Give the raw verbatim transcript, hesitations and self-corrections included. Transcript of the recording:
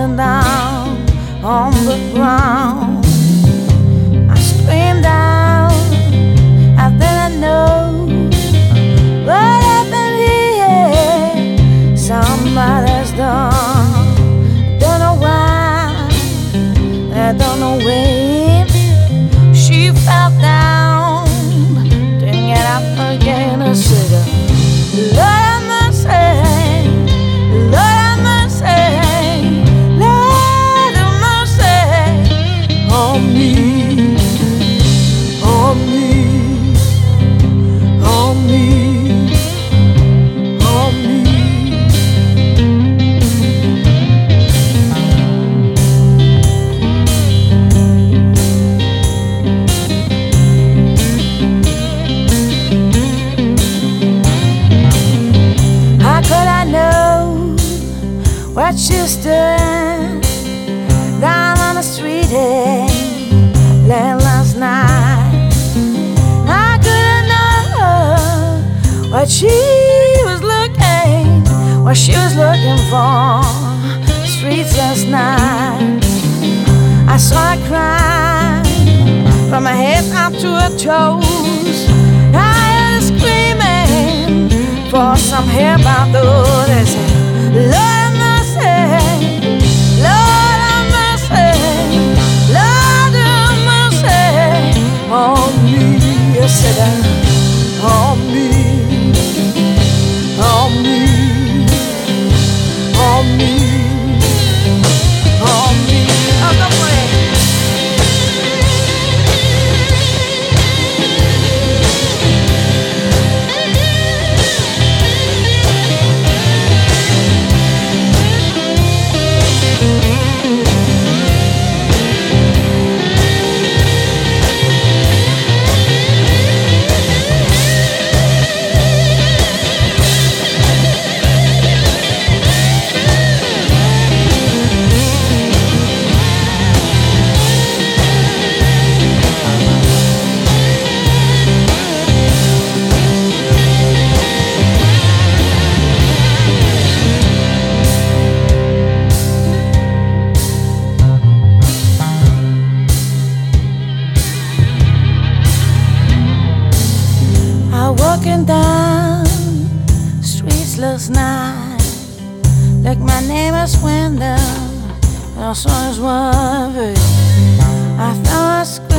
falling down on the ground. I screamed out, and then I know what happened here. Somebody's done. Don't know why, I don't know when. She fell down, didn't get up again. I said, Lord have mercy, Lord have mercy, Lord have mercy on me, on me, on me, on me. How could I know what she's doing down on the street here late last night? How could I know what she was looking, what she was looking for streets last night? I saw her crying from her head up to her toes. I heard her screaming for some help out there. They say, Lord have mercy, Lord have mercy, Lord have mercy on me. I said, on me, on me, on me, on me. Oh, don't worry. Walking down streets last night, like my neighbor's window, I saw his wife. I found a